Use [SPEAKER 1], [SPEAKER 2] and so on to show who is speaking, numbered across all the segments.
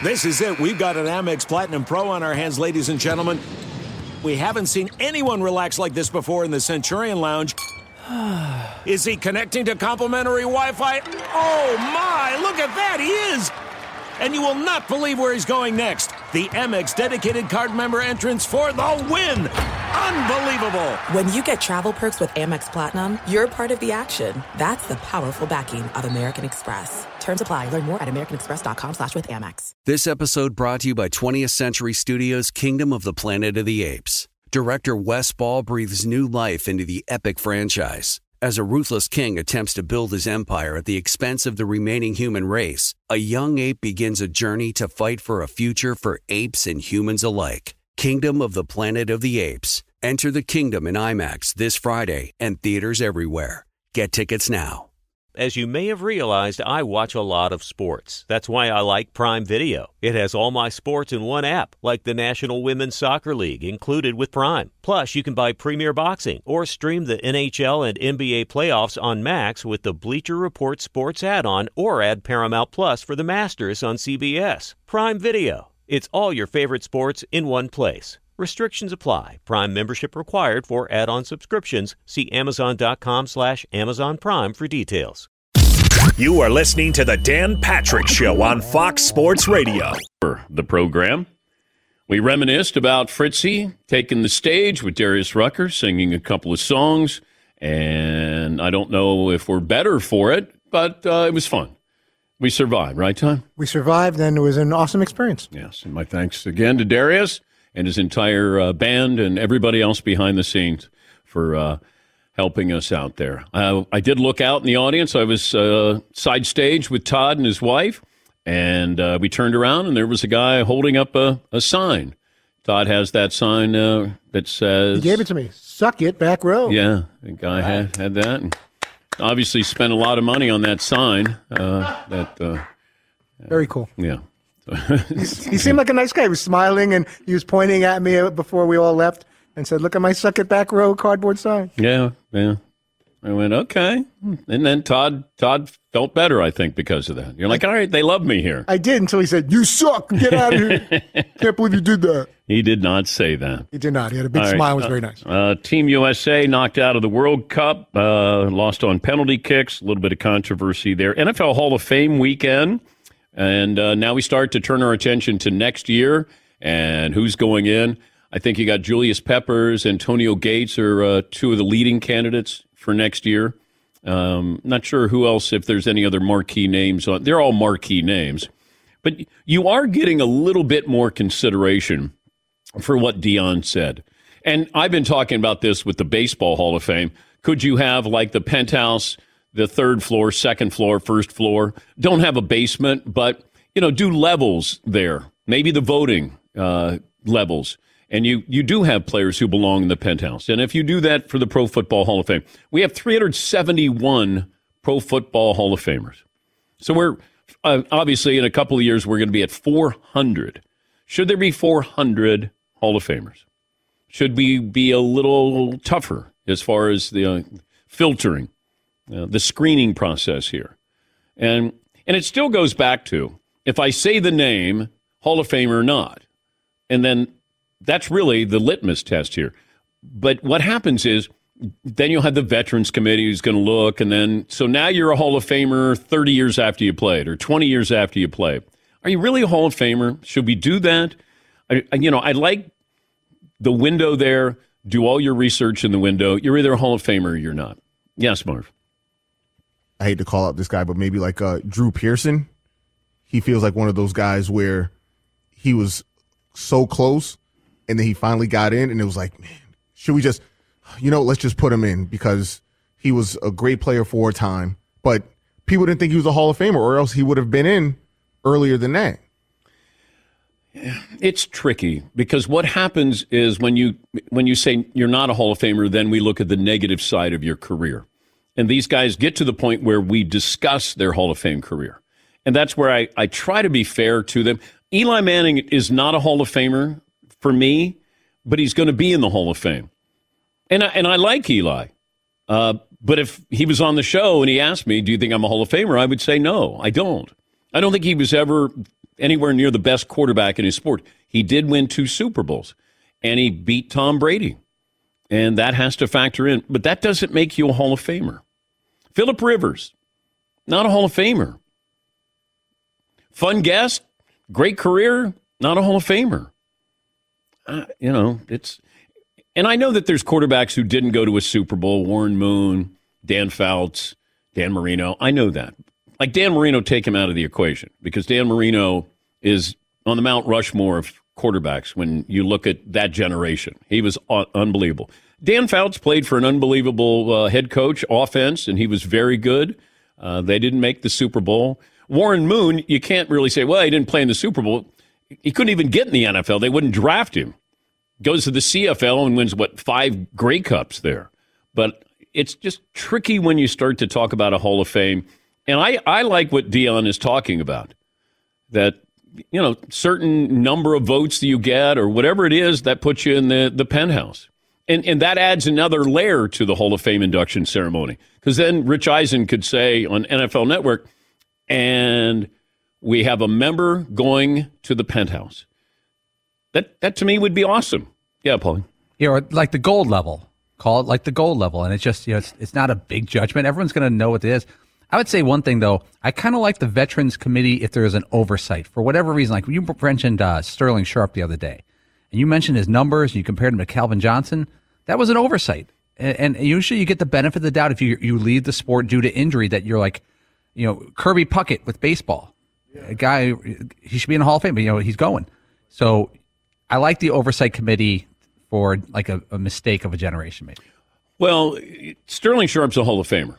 [SPEAKER 1] This is it. We've got an Amex Platinum Pro on our hands, ladies and gentlemen. We haven't seen anyone relax like this before in the Centurion Lounge. Is he connecting to complimentary Wi-Fi? Oh, my. Look at that. He is. And you will not believe where he's going next. The Amex dedicated card member entrance for the win. Unbelievable.
[SPEAKER 2] When you get travel perks with Amex Platinum, you're part of the action. That's the powerful backing of American Express. Terms apply. Learn more at americanexpress.com/withAmex.
[SPEAKER 3] This episode brought to you by 20th Century Studios' Kingdom of the Planet of the Apes. Director Wes Ball breathes new life into the epic franchise. As a ruthless king attempts to build his empire at the expense of the remaining human race, a young ape begins a journey to fight for a future for apes and humans alike. Kingdom of the Planet of the Apes. Enter the kingdom in IMAX this Friday and theaters everywhere. Get tickets now.
[SPEAKER 4] As you may have realized, I watch a lot of sports. That's why I like Prime Video. It has all my sports in one app, like the National Women's Soccer League, included with Prime. Plus, you can buy Premier Boxing or stream the NHL and NBA playoffs on Max with the Bleacher Report Sports add-on, or add Paramount Plus for the Masters on CBS. Prime Video. It's all your favorite sports in one place. Restrictions apply. Prime membership required for add-on subscriptions. See Amazon.com/Amazon Prime for details.
[SPEAKER 5] You are listening to the Dan Patrick Show on Fox Sports Radio.
[SPEAKER 6] For the program, we reminisced about Fritzy taking the stage with Darius Rucker, singing a couple of songs, and I don't know if we're better for it, but it was fun. We survived, right, Tom?
[SPEAKER 7] We survived, and it was an awesome experience.
[SPEAKER 6] Yes, and my thanks again to Darius and his entire band and everybody else behind the scenes for helping us out there. I did look out in the audience. I was side stage with Todd and his wife, and we turned around, and there was a guy holding up a sign. Todd has that sign that says...
[SPEAKER 7] He gave it to me. Suck it, back row.
[SPEAKER 6] Yeah, the guy had that. And obviously spent a lot of money on that sign.
[SPEAKER 7] Very cool.
[SPEAKER 6] Yeah.
[SPEAKER 7] He seemed like a nice guy. He was smiling, and he was pointing at me before we all left and said, "Look at my suck it back row cardboard sign."
[SPEAKER 6] Yeah. I went, okay. And then Todd felt better, I think, because of that. You're like, all right, they love me here.
[SPEAKER 7] I did, until he said, "You suck. Get out of here. Can't believe you did that."
[SPEAKER 6] He did not say that.
[SPEAKER 7] He did not. He had a big smile. It was very nice.
[SPEAKER 6] Team USA knocked out of the World Cup, lost on penalty kicks, a little bit of controversy there. NFL Hall of Fame weekend. And now we start to turn our attention to next year and who's going in. I think you got Julius Peppers, Antonio Gates are two of the leading candidates for next year. Not sure who else, if there's any other marquee names. They're all marquee names. But you are getting a little bit more consideration for what Deion said. And I've been talking about this with the Baseball Hall of Fame. Could you have like the penthouse, the third floor, second floor, first floor? Don't have a basement, but, do levels there. Maybe the voting levels. And you do have players who belong in the penthouse. And if you do that for the Pro Football Hall of Fame, we have 371 Pro Football Hall of Famers. So we're obviously in a couple of years, we're going to be at 400. Should there be 400 Hall of Famers? Should we be a little tougher as far as the filtering? The screening process here. And it still goes back to, if I say the name, Hall of Fame or not, and then that's really the litmus test here. But what happens is, then you'll have the Veterans Committee who's going to look, and then, so now you're a Hall of Famer 30 years after you played, or 20 years after you played. Are you really a Hall of Famer? Should we do that? I like the window there. Do all your research in the window. You're either a Hall of Famer or you're not. Yes, Marv.
[SPEAKER 8] I hate to call out this guy, but maybe like Drew Pearson. He feels like one of those guys where he was so close, and then he finally got in, and it was like, man, should we just, let's just put him in, because he was a great player for a time, but people didn't think he was a Hall of Famer, or else he would have been in earlier than that.
[SPEAKER 6] It's tricky, because what happens is when you say you're not a Hall of Famer, then we look at the negative side of your career. And these guys get to the point where we discuss their Hall of Fame career. And that's where I try to be fair to them. Eli Manning is not a Hall of Famer for me, but he's going to be in the Hall of Fame. And I like Eli. But if he was on the show and he asked me, do you think I'm a Hall of Famer? I would say no, I don't. I don't think he was ever anywhere near the best quarterback in his sport. He did win 2 Super Bowls, and he beat Tom Brady, and that has to factor in. But that doesn't make you a Hall of Famer. Phillip Rivers, not a Hall of Famer. Fun guest, great career, not a Hall of Famer. And I know that there's quarterbacks who didn't go to a Super Bowl, Warren Moon, Dan Fouts, Dan Marino. I know that. Like Dan Marino, take him out of the equation because Dan Marino is on the Mount Rushmore of quarterbacks when you look at that generation. He was unbelievable. Dan Fouts played for an unbelievable head coach offense, and he was very good. They didn't make the Super Bowl. Warren Moon, you can't really say, well, he didn't play in the Super Bowl. He couldn't even get in the NFL. They wouldn't draft him. Goes to the CFL and wins, 5 Grey Cups there. But it's just tricky when you start to talk about a Hall of Fame. And I like what Dion is talking about, that, certain number of votes that you get or whatever it is, that puts you in the penthouse. And that adds another layer to the Hall of Fame induction ceremony. Because then Rich Eisen could say on NFL Network, and we have a member going to the penthouse. That to me would be awesome. Yeah, Paulie.
[SPEAKER 9] Or like the gold level. Call it like the gold level. And it's just, it's not a big judgment. Everyone's going to know what it is. I would say one thing, though. I kind of like the Veterans Committee if there is an oversight. For whatever reason, like you mentioned Sterling Sharp the other day, and you mentioned his numbers, and you compared him to Calvin Johnson. That was an oversight. And usually you get the benefit of the doubt if you leave the sport due to injury, that you're like, Kirby Puckett with baseball. A guy, he should be in the Hall of Fame, but, he's going. So I like the oversight committee for like a mistake of a generation, maybe.
[SPEAKER 6] Well, Sterling Sharp's a Hall of Famer.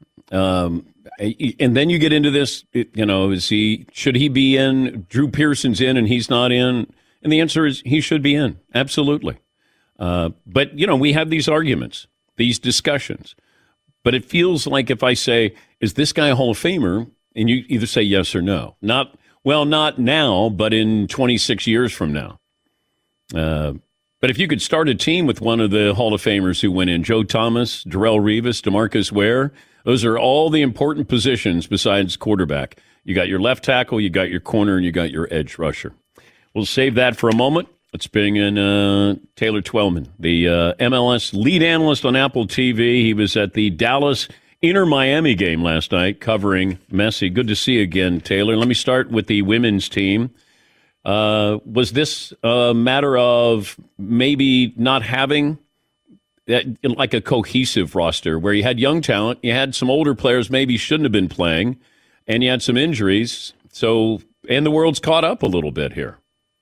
[SPEAKER 6] And then you get into this, should he be in? Drew Pearson's in and he's not in. And the answer is he should be in. Absolutely. But, we have these arguments, these discussions. But it feels like if I say, is this guy a Hall of Famer? And you either say yes or no. Not now, but in 26 years from now. But if you could start a team with one of the Hall of Famers who went in, Joe Thomas, Darrelle Revis, DeMarcus Ware, those are all the important positions besides quarterback. You got your left tackle, you got your corner, and you got your edge rusher. We'll save that for a moment. Let's bring in Taylor Twellman, the MLS lead analyst on Apple TV. He was at the Dallas Inter-Miami game last night covering Messi. Good to see you again, Taylor. Let me start with the women's team. Was this a matter of maybe not having like a cohesive roster where you had young talent, you had some older players maybe shouldn't have been playing, and you had some injuries? And the world's caught up a little bit here.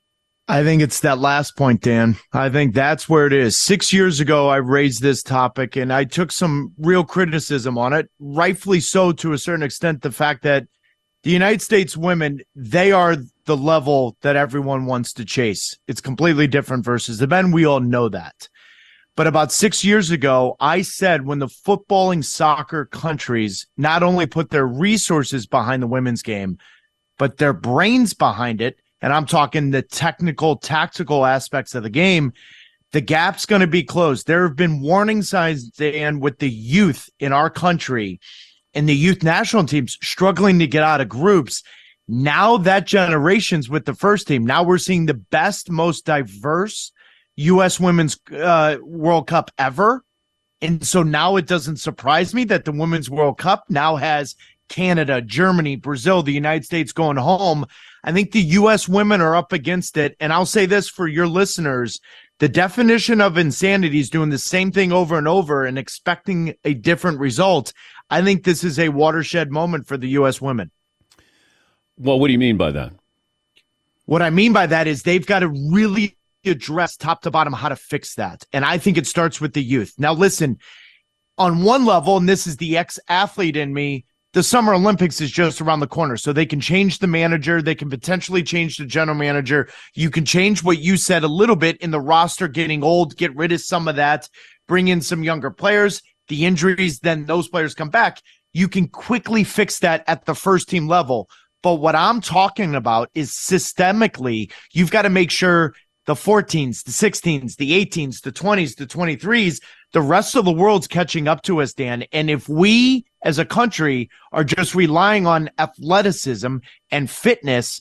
[SPEAKER 10] I think it's that last point, Dan. I think that's where it is. 6 years ago, I raised this topic, and I took some real criticism on it, rightfully so to a certain extent, the fact that the United States women, they are the level that everyone wants to chase. It's completely different versus the men. We all know that. But about 6 years ago, I said when the footballing soccer countries not only put their resources behind the women's game, but their brains behind it, and I'm talking the technical, tactical aspects of the game, the gap's going to be closed. There have been warning signs, Dan, with the youth in our country and the youth national teams struggling to get out of groups. Now that generation's with the first team. Now we're seeing the best, most diverse U.S. Women's World Cup ever. And so now it doesn't surprise me that the Women's World Cup now has Canada, Germany, Brazil, the United States going home. I think the U.S. women are up against it. And I'll say this for your listeners, the definition of insanity is doing the same thing over and over and expecting a different result. I think this is a watershed moment for the U.S. women.
[SPEAKER 6] Well, what do you mean by that?
[SPEAKER 10] What I mean by that is they've got to really address top to bottom how to fix that. And I think it starts with the youth. Now, listen, on one level, and this is the ex-athlete in me, the Summer Olympics is just around the corner. So they can change the manager. They can potentially change the general manager. You can change what you said a little bit in the roster getting old, get rid of some of that, bring in some younger players. The injuries, then those players come back. You can quickly fix that at the first team level. But what I'm talking about is systemically, you've got to make sure the 14s, the 16s, the 18s, the 20s, the 23s, the rest of the world's catching up to us, Dan. And if we as a country are just relying on athleticism and fitness,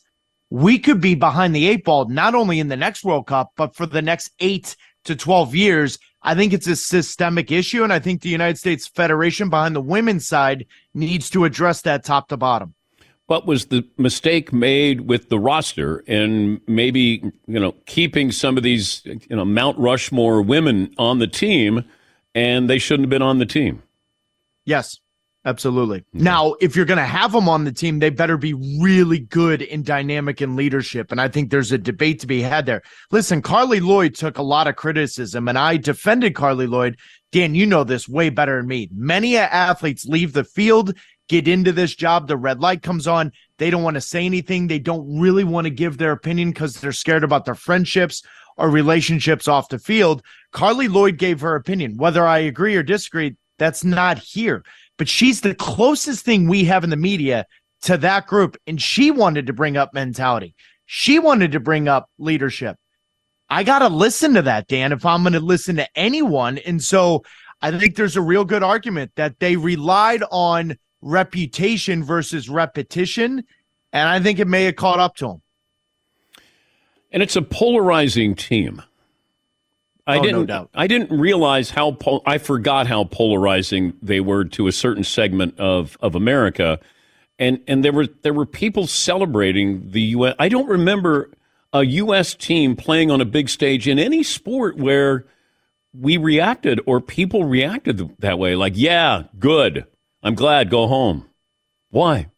[SPEAKER 10] we could be behind the 8 ball, not only in the next World Cup, but for the next 8 to 12 years. I think it's a systemic issue, and I think the United States Federation behind the women's side needs to address that top to bottom.
[SPEAKER 6] What was the mistake made with the roster and maybe, keeping some of these, Mount Rushmore women on the team, and they shouldn't have been on the team?
[SPEAKER 10] Yes, absolutely. Now, if you're going to have them on the team, they better be really good in dynamic and leadership. And I think there's a debate to be had there. Listen, Carly Lloyd took a lot of criticism, and I defended Carly Lloyd. Dan, you know this way better than me. Many athletes leave the field, get into this job, the red light comes on, they don't want to say anything, they don't really want to give their opinion because they're scared about their friendships or relationships off the field. Carly Lloyd gave her opinion. Whether I agree or disagree, that's not here. But she's the closest thing we have in the media to that group, and she wanted to bring up mentality. She wanted to bring up leadership. I got to listen to that, Dan, if I'm going to listen to anyone. And so I think there's a real good argument that they relied on reputation versus repetition, and I think it may have caught up to them.
[SPEAKER 6] And it's a polarizing team.
[SPEAKER 10] No doubt.
[SPEAKER 6] I didn't realize I forgot how polarizing they were to a certain segment of America, and there were people celebrating the U.S. I don't remember a U.S. team playing on a big stage in any sport where we reacted or people reacted that way. Like, yeah, good. I'm glad. Go home. Why?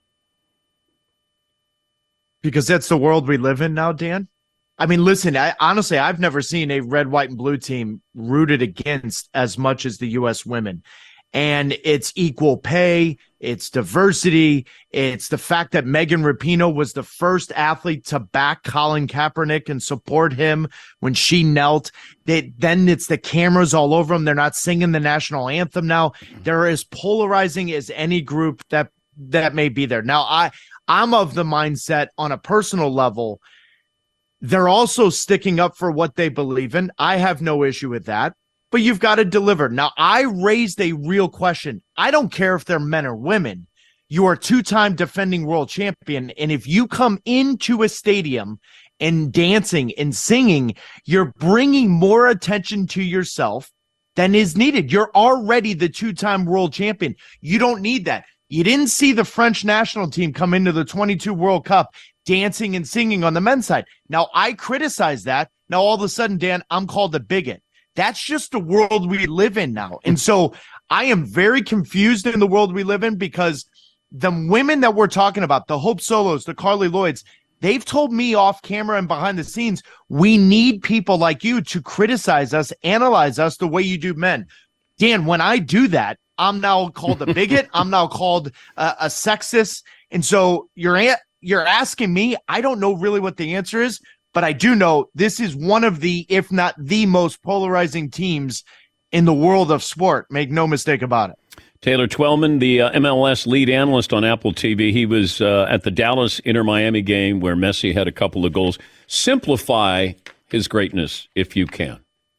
[SPEAKER 10] Because that's the world we live in now, Dan. I mean, listen, honestly, I've never seen a red, white, and blue team rooted against as much as the U.S. women. And it's equal pay, it's diversity, it's the fact that Megan Rapinoe was the first athlete to back Colin Kaepernick and support him when she knelt. Then it's the cameras all over them. They're not singing the national anthem now. They're as polarizing as any group that may be there. Now, I'm of the mindset on a personal level, they're also sticking up for what they believe in. I have no issue with that. But you've got to deliver. Now, I raised a real question. I don't care if they're men or women. You are two-time defending world champion, and if you come into a stadium and dancing and singing, you're bringing more attention to yourself than is needed. You're already the two-time world champion. You don't need that. You didn't see the French national team come into the 22 World Cup dancing and singing on the men's side. Now, I criticize that. Now, all of a sudden, Dan, I'm called a bigot. That's just the world we live in now. And so I am very confused in the world we live in because the women that we're talking about, the Hope Solos, the Carly Lloyds, they've told me off camera and behind the scenes, we need people like you to criticize us, analyze us the way you do men. Dan, when I do that, I'm now called a bigot. I'm now called a sexist. And so you're asking me, I don't know really what the answer is. But I do know this is one of the, if not the most polarizing teams in the world of sport. Make no mistake about it.
[SPEAKER 6] Taylor Twellman, the MLS lead analyst on Apple TV, he was at the Dallas Inter-Miami game where Messi had a couple of goals. Simplify his greatness if you can.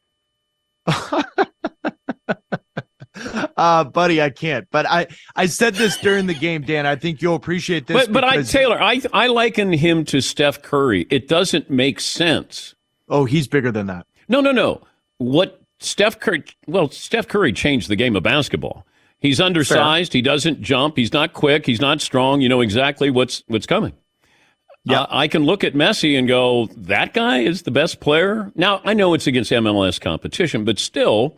[SPEAKER 10] Buddy, I can't. But I said this during the game, Dan. I think you'll appreciate this.
[SPEAKER 6] But Taylor, I liken him to Steph Curry. It doesn't make sense.
[SPEAKER 10] Oh, he's bigger than that.
[SPEAKER 6] No. What Steph Curry changed the game of basketball. He's undersized. Fair. He doesn't jump. He's not quick. He's not strong. You know exactly what's coming. Yeah, I can look at Messi and go, that guy is the best player. Now, I know it's against MLS competition, but still,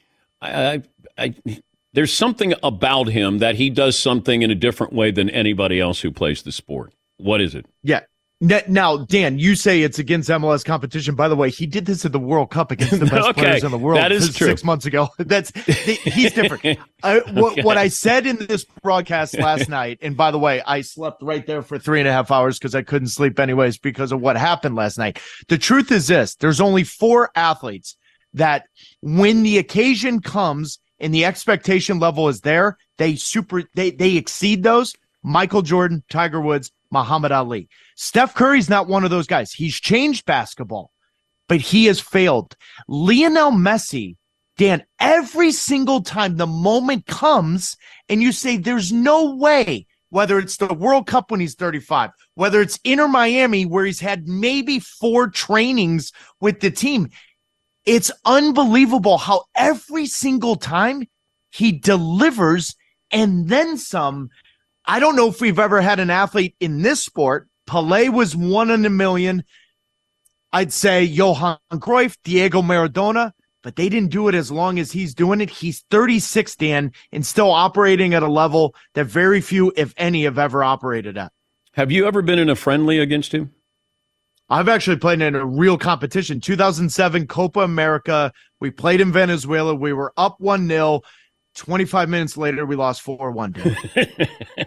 [SPEAKER 6] there's something about him that he does something in a different way than anybody else who plays the sport. What is it?
[SPEAKER 10] Yeah. Now, Dan, you say it's against MLS competition. By the way, he did this at the World Cup against the best players in the world.
[SPEAKER 6] That is true.
[SPEAKER 10] 6 months ago. He's different. What I said in this broadcast last night, and by the way, I slept right there for 3.5 hours because I couldn't sleep anyways because of what happened last night. The truth is this: there's only 4 athletes that, when the occasion comes and the expectation level is there, they exceed those. Michael Jordan, Tiger Woods, Muhammad Ali. Steph Curry's not one of those guys. He's changed basketball, but he has failed. Lionel Messi, Dan, every single time the moment comes and you say there's no way whether it's the World Cup when he's 35, whether it's Inter Miami where he's had maybe 4 trainings with the team. It's unbelievable how every single time he delivers and then some. I don't know if we've ever had an athlete in this sport. Pelé was 1 in a million. I'd say Johan Cruyff, Diego Maradona, but they didn't do it as long as he's doing it. He's 36, Dan, and still operating at a level that very few, if any, have ever operated at.
[SPEAKER 6] Have you ever been in a friendly against him?
[SPEAKER 10] I've actually played in a real competition. 2007 Copa America. We played in Venezuela. We were up 1-0. 25 minutes later, we lost 4-1.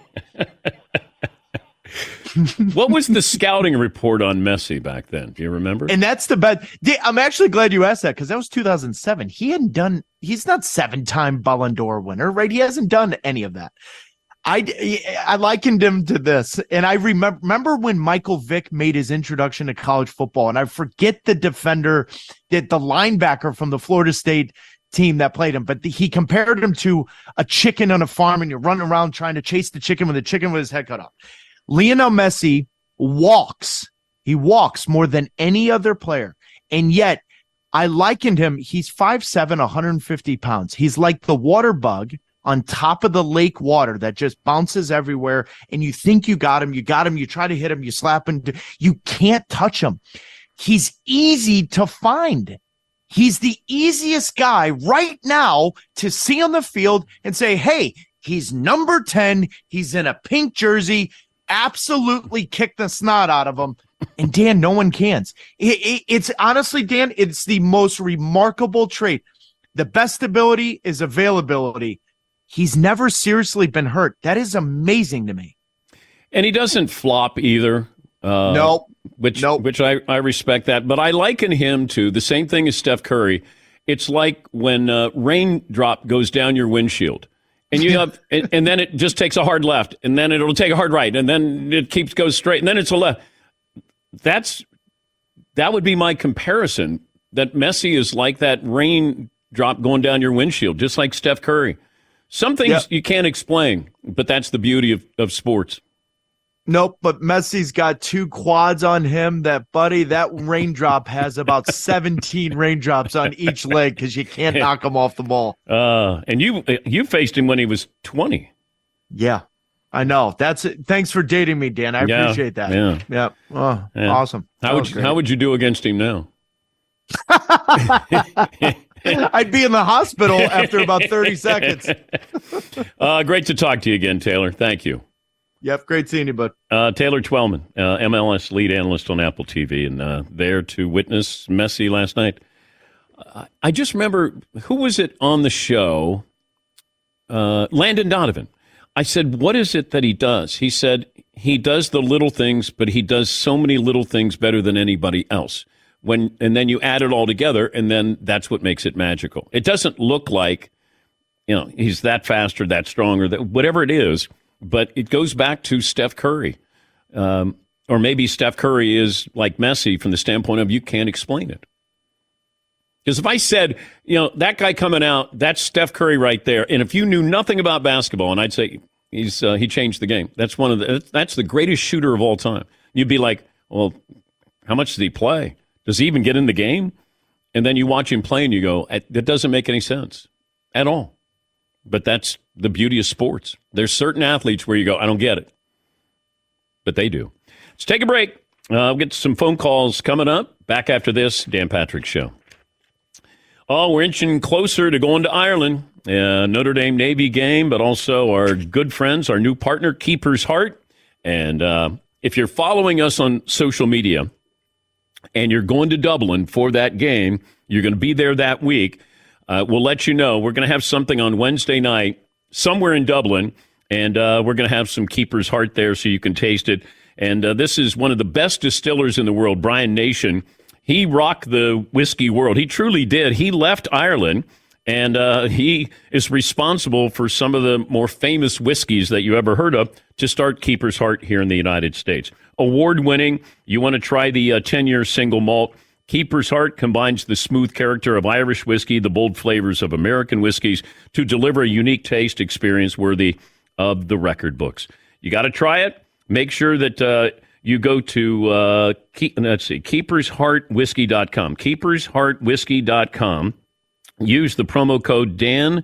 [SPEAKER 6] What was the scouting report on Messi back then? Do you remember?
[SPEAKER 10] And that's the best. I'm actually glad you asked that because that was 2007. He's not 7-time Ballon d'Or winner, right? He hasn't done any of that. I likened him to this. And I remember when Michael Vick made his introduction to college football, and I forget the defender, the linebacker from the Florida State team that played him, but he compared him to a chicken on a farm, and you're running around trying to chase the chicken with his head cut off. Lionel Messi walks. He walks more than any other player. And yet I likened him. He's 5'7", 150 pounds. He's like the water bug on top of the lake water that just bounces everywhere. And you think you got him. You try to hit him. You slap him. You can't touch him. He's easy to find. He's the easiest guy right now to see on the field and say, hey, he's number 10. He's in a pink jersey. Absolutely kick the snot out of him. And Dan, no one can. It's honestly, Dan, it's the most remarkable trait. The best ability is availability. He's never seriously been hurt. That is amazing to me. And
[SPEAKER 6] he doesn't flop either.
[SPEAKER 10] Nope.
[SPEAKER 6] Which I respect that. But I liken him to the same thing as Steph Curry. It's like when a raindrop goes down your windshield. And you have, and then it just takes a hard left, and then it'll take a hard right, and then it goes straight, and then it's a left. That would be my comparison. That Messi is like that raindrop going down your windshield, just like Steph Curry. Some things you can't explain, but that's the beauty of sports.
[SPEAKER 10] Nope, but Messi's got 2 quads on him. That raindrop has about 17 raindrops on each leg because you can't knock him off the ball.
[SPEAKER 6] And you faced him when he was 20.
[SPEAKER 10] Yeah, I know. That's it. Thanks for dating me, Dan. I appreciate that. Yeah. Oh, yeah. Awesome.
[SPEAKER 6] How would you do against him now?
[SPEAKER 10] I'd be in the hospital after about 30 seconds.
[SPEAKER 6] Great to talk to you again, Taylor. Thank you.
[SPEAKER 10] Yep, great seeing you, bud.
[SPEAKER 6] Taylor Twellman, MLS lead analyst on Apple TV, and there to witness Messi last night. I just remember, who was it on the show? Landon Donovan. I said, what is it that he does? He said, he does the little things, but he does so many little things better than anybody else. And then you add it all together, and then that's what makes it magical. It doesn't look like, he's that fast or that strong or that, whatever it is. But it goes back to Steph Curry. Or maybe Steph Curry is like Messi from the standpoint of you can't explain it. Because if I said, that guy coming out, that's Steph Curry right there. And if you knew nothing about basketball, and I'd say he changed the game. That's that's the greatest shooter of all time. You'd be like, well, how much does he play? Does he even get in the game? And then you watch him play and you go, that doesn't make any sense at all. But that's the beauty of sports. There's certain athletes where you go, I don't get it. But they do. Let's take a break. We'll get some phone calls coming up. Back after this, Dan Patrick Show. Oh, we're inching closer to going to Ireland. Notre Dame Navy game, but also our good friends, our new partner, Keepers Heart. And if you're following us on social media and you're going to Dublin for that game, you're going to be there that week. We'll let you know. We're going to have something on Wednesday night somewhere in Dublin, and we're going to have some Keeper's Heart there so you can taste it. And this is one of the best distillers in the world, Brian Nation. He rocked the whiskey world. He truly did. He left Ireland, and he is responsible for some of the more famous whiskeys that you ever heard of to start Keeper's Heart here in the United States. Award-winning. You want to try the 10-year single malt. Keeper's Heart combines the smooth character of Irish whiskey, the bold flavors of American whiskeys to deliver a unique taste experience worthy of the record books. You got to try it. Make sure that you go to, keepersheartwhiskey.com. Keepersheartwhiskey.com. Use the promo code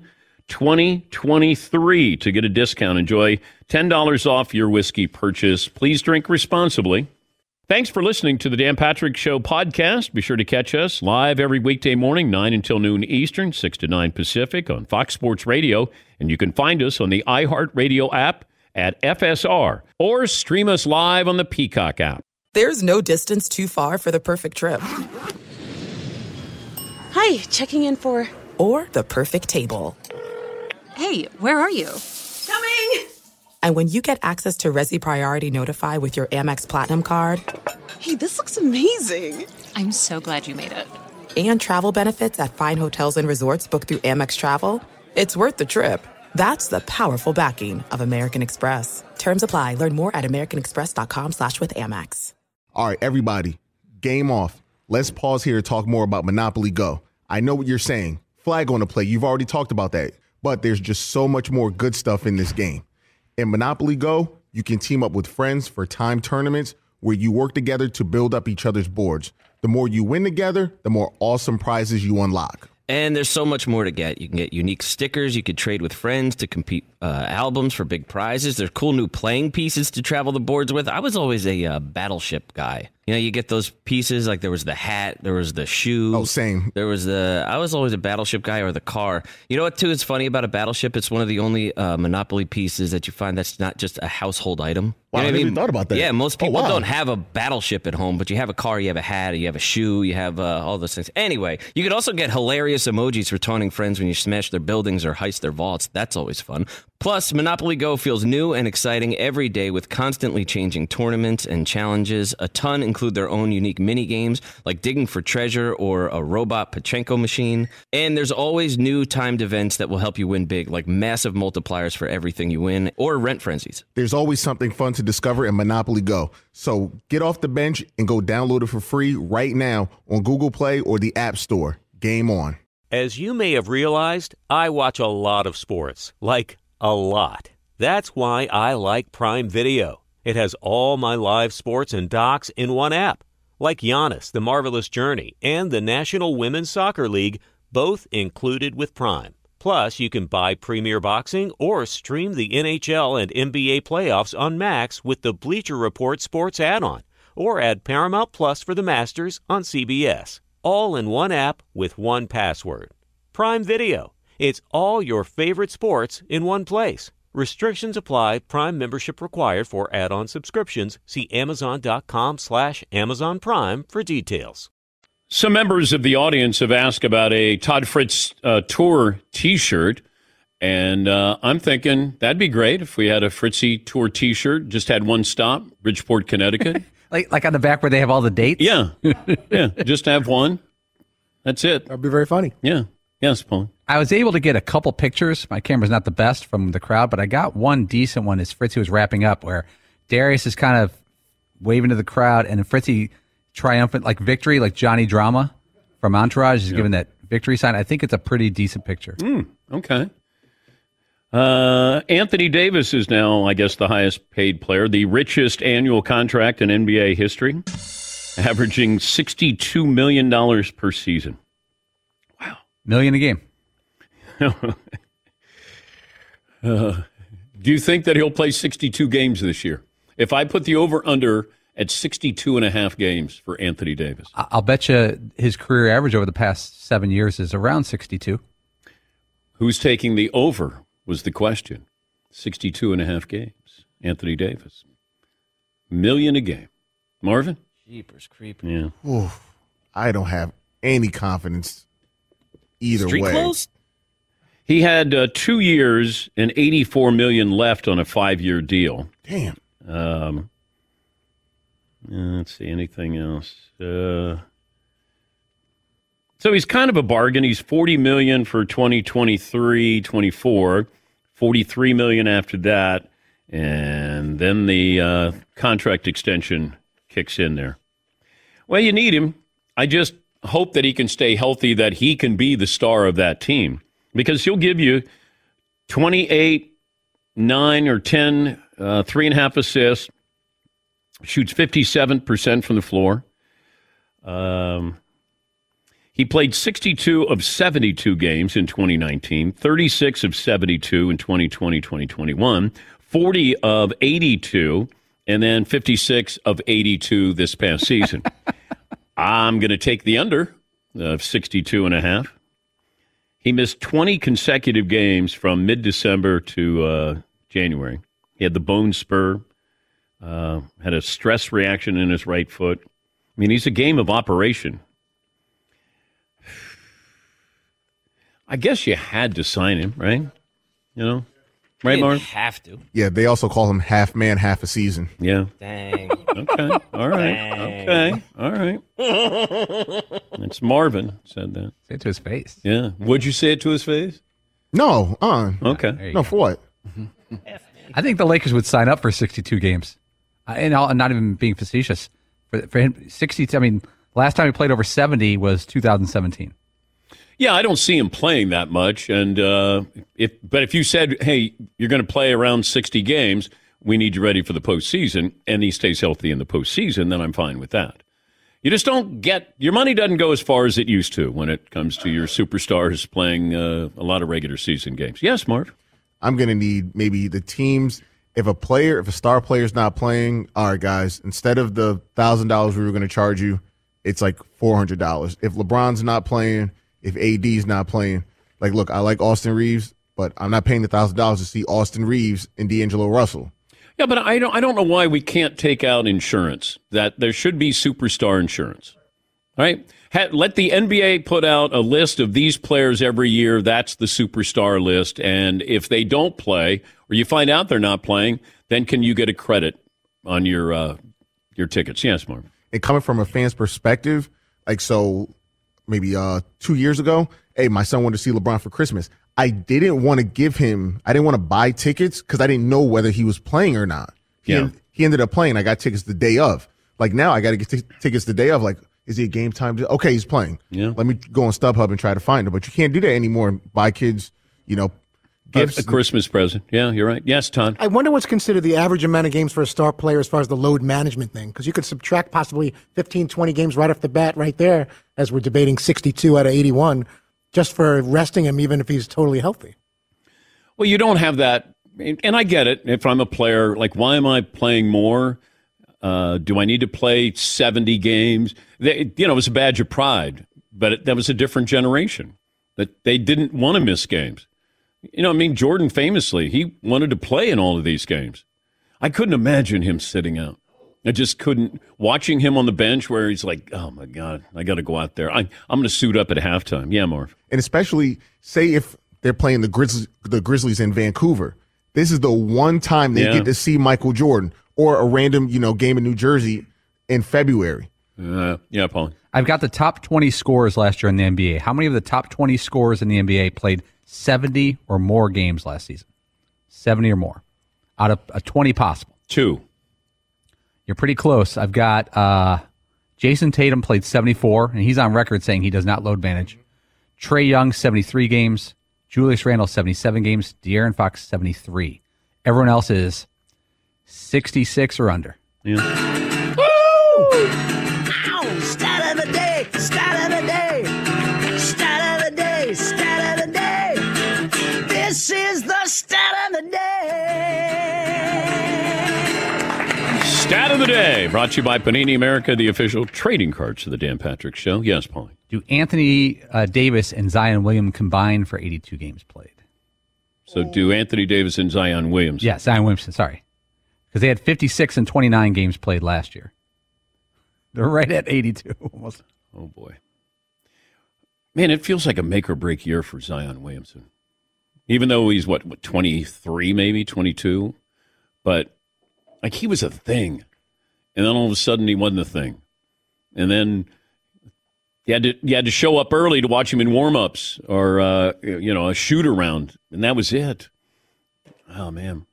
[SPEAKER 6] DAN2023 to get a discount. Enjoy $10 off your whiskey purchase. Please drink responsibly. Thanks for listening to the Dan Patrick Show podcast. Be sure to catch us live every weekday morning, 9 until noon Eastern, 6 to 9 Pacific on Fox Sports Radio. And you can find us on the iHeartRadio app at FSR or stream us live on the Peacock app.
[SPEAKER 2] There's no distance too far for the perfect trip.
[SPEAKER 11] Hi, checking in for...
[SPEAKER 2] Or the perfect table.
[SPEAKER 11] Hey, where are you? Coming!
[SPEAKER 2] And when you get access to Resi Priority Notify with your Amex Platinum card...
[SPEAKER 11] Hey, this looks amazing. I'm so glad you made it.
[SPEAKER 2] And travel benefits at fine hotels and resorts booked through Amex Travel, it's worth the trip. That's the powerful backing of American Express. Terms apply. Learn more at americanexpress.com/withAmex.
[SPEAKER 8] All right, everybody, game off. Let's pause here to talk more about Monopoly Go. I know what you're saying. Flag on the play. You've already talked about that. But there's just so much more good stuff in this game. In Monopoly Go, you can team up with friends for timed tournaments where you work together to build up each other's boards. The more you win together, the more awesome prizes you unlock.
[SPEAKER 12] And there's so much more to get. You can get unique stickers. You could trade with friends to compete albums for big prizes. There's cool new playing pieces to travel the boards with. I was always a battleship guy. You know, you get those pieces, like there was the hat, there was the shoe.
[SPEAKER 8] Oh, same.
[SPEAKER 12] I was always a battleship guy, or the car. You know what, too, is funny about a battleship? It's one of the only Monopoly pieces that you find that's not just a household item.
[SPEAKER 8] Wow,
[SPEAKER 12] You know
[SPEAKER 8] I
[SPEAKER 12] what
[SPEAKER 8] never even thought about that.
[SPEAKER 12] Yeah, most people
[SPEAKER 8] wow.
[SPEAKER 12] don't have a battleship at home, but you have a car, you have a hat, you have a shoe, you have all those things. Anyway, you could also get hilarious emojis for taunting friends when you smash their buildings or heist their vaults. That's always fun. Plus, Monopoly Go feels new and exciting every day with constantly changing tournaments and challenges. A ton include their own unique mini games, like digging for treasure or a robot Pachinko machine. And there's always new timed events that will help you win big, like massive multipliers for everything you win, or rent frenzies.
[SPEAKER 8] There's always something fun to discover in Monopoly Go. So get off the bench and go download it for free right now on Google Play or the App Store. Game on.
[SPEAKER 4] As you may have realized, I watch a lot of sports, like a lot. That's why I like Prime Video. It has all my live sports and docs in one app, like Giannis, The Marvelous Journey, and the National Women's Soccer League, both included with Prime. Plus, you can buy Premier Boxing or stream the NHL and NBA playoffs on Max with the Bleacher Report Sports add-on, or add Paramount Plus for the Masters on CBS. All in one app with one password. Prime Video. It's all your favorite sports in one place. Restrictions apply. Prime membership required for add-on subscriptions. See Amazon.com/Amazon Prime for details.
[SPEAKER 6] Some members of the audience have asked about a Todd Fritz Tour T-shirt, and I'm thinking that'd be great if we had a Fritzy Tour T-shirt. Just had one stop, Bridgeport, Connecticut.
[SPEAKER 9] like on the back where they have all the dates?
[SPEAKER 6] Yeah, yeah, just have one. That's it.
[SPEAKER 7] That'd be very funny.
[SPEAKER 6] Yeah. Yes, Paul.
[SPEAKER 9] I was able to get a couple pictures. My camera's not the best from the crowd, but I got one decent one as Fritzy was wrapping up where Darius is kind of waving to the crowd and Fritzy triumphant, like victory, like Johnny Drama from Entourage is giving that victory sign. I think it's a pretty decent picture.
[SPEAKER 6] Okay. Anthony Davis is now, I guess, the highest paid player, the richest annual contract in NBA history, averaging $62 million per season.
[SPEAKER 9] Million a game.
[SPEAKER 6] Do you think that he'll play 62 games this year? If I put the over-under at 62 and a half games for Anthony Davis.
[SPEAKER 9] I'll bet you his career average over the past 7 years is around 62.
[SPEAKER 6] Who's taking the over was the question. 62 and a half games. Anthony Davis. Million a game. Marvin?
[SPEAKER 12] Jeepers creepers.
[SPEAKER 6] Yeah.
[SPEAKER 8] Oof, I don't have any confidence either
[SPEAKER 12] Street
[SPEAKER 8] way.
[SPEAKER 12] clothes?
[SPEAKER 6] He had 2 years and $84 million left on a 5-year deal.
[SPEAKER 8] Damn.
[SPEAKER 6] Let's see, anything else? So he's kind of a bargain. He's $40 million for 2023-24, $43 million after that, and then the contract extension kicks in there. Well, you need him. I just hope that he can stay healthy, that he can be the star of that team, because he'll give you 28, 9 or 10 3.5 assists, shoots 57% from the floor. He played 62 of 72 games in 2019, 36 of 72 in 2020-2021, 40 of 82, and then 56 of 82 this past season. I'm going to take the under of 62.5. He missed 20 consecutive games from mid-December to January. He had the bone spur, had a stress reaction in his right foot. I mean, he's a game of operation. I guess you had to sign him, right? You know? Right, Mark?
[SPEAKER 12] Have to.
[SPEAKER 8] Yeah, they also call him half man, half a season.
[SPEAKER 6] Yeah.
[SPEAKER 12] Dang.
[SPEAKER 6] Okay. All right.
[SPEAKER 12] Dang.
[SPEAKER 6] Okay. All right. It's Marvin said that.
[SPEAKER 9] Say it to his face.
[SPEAKER 6] Yeah. Would you say it to his face?
[SPEAKER 8] No.
[SPEAKER 6] Okay.
[SPEAKER 8] No, for what?
[SPEAKER 9] I think the Lakers would sign up for 62 games. And I'm not even being facetious. For him, 60, I mean, last time he played over 70 was 2017.
[SPEAKER 6] Yeah, I don't see him playing that much. And if you said, hey, you're going to play around 60 games, we need you ready for the postseason, and he stays healthy in the postseason, then I'm fine with that. You just don't get, your money doesn't go as far as it used to when it comes to your superstars playing a lot of regular season games. Yes, Marv?
[SPEAKER 8] I'm going to need maybe the teams. If a star player's not playing, all right, guys, instead of the $1,000 we were going to charge you, it's like $400. If LeBron's not playing, if AD's not playing, like, look, I like Austin Reeves, but I'm not paying the $1,000 to see Austin Reeves and D'Angelo Russell.
[SPEAKER 6] Yeah, but I don't know why we can't take out insurance, that there should be superstar insurance, right? Let the NBA put out a list of these players every year. That's the superstar list. And if they don't play, or you find out they're not playing, then can you get a credit on your tickets? Yes, Mark.
[SPEAKER 8] And coming from a fan's perspective, like, so maybe 2 years ago, hey, my son wanted to see LeBron for Christmas. I didn't want to buy tickets because I didn't know whether he was playing or not. He ended up playing. I got tickets the day of. Like, now I got to get tickets the day of. Like, is he a game time? Okay, he's playing.
[SPEAKER 6] Yeah.
[SPEAKER 8] Let me go on StubHub and try to find him. But you can't do that anymore and buy kids, gifts.
[SPEAKER 6] A Christmas present. Yeah, you're right. Yes, Todd.
[SPEAKER 7] I wonder what's considered the average amount of games for a star player as far as the load management thing, because you could subtract possibly 15, 20 games right off the bat right there as we're debating 62 out of 81 just for resting him even if he's totally healthy.
[SPEAKER 6] Well, you don't have that, and I get it. If I'm a player, like, why am I playing more? Do I need to play 70 games? It was a badge of pride, but that was a different generation. That they didn't want to miss games. Jordan famously, he wanted to play in all of these games. I couldn't imagine him sitting out. I just couldn't. Watching him on the bench where he's like, oh, my God, I got to go out there. I'm going to suit up at halftime. Yeah, Marv.
[SPEAKER 8] And especially, say if they're playing the Grizzlies in Vancouver, this is the one time they get to see Michael Jordan, or a random, game in New Jersey in February.
[SPEAKER 6] Yeah, Paul.
[SPEAKER 9] I've got the top 20 scorers last year in the NBA. How many of the top 20 scorers in the NBA played 70 or more games last season? 70 or more out of 20 possible.
[SPEAKER 6] 2.
[SPEAKER 9] You're pretty close. I've got Jason Tatum played 74, and he's on record saying he does not load manage. Trae Young, 73 games. Julius Randle, 77 games. De'Aaron Fox, 73. Everyone else is 66 or under.
[SPEAKER 6] Yeah.
[SPEAKER 13] Woo! Ow! Stat of the day! Stat of the day! Stat of the day! Stat of the day! This is the stat of the day!
[SPEAKER 6] Stat of the day, brought to you by Panini America, the official trading cards of the Dan Patrick Show. Yes, Paulie.
[SPEAKER 9] Do Anthony Davis and Zion Williams combine for 82 games played?
[SPEAKER 6] So do Anthony Davis and Zion Williamson?
[SPEAKER 9] Yeah, Zion Williamson, sorry. Because they had 56 and 29 games played last year. They're right at 82 almost.
[SPEAKER 6] Oh, boy. Man, it feels like a make-or-break year for Zion Williamson. Even though he's, 23 maybe, 22? But, like, he was a thing. And then all of a sudden he wasn't a thing. And then you had to show up early to watch him in warm-ups or, a shoot-around. And that was it. Oh, man.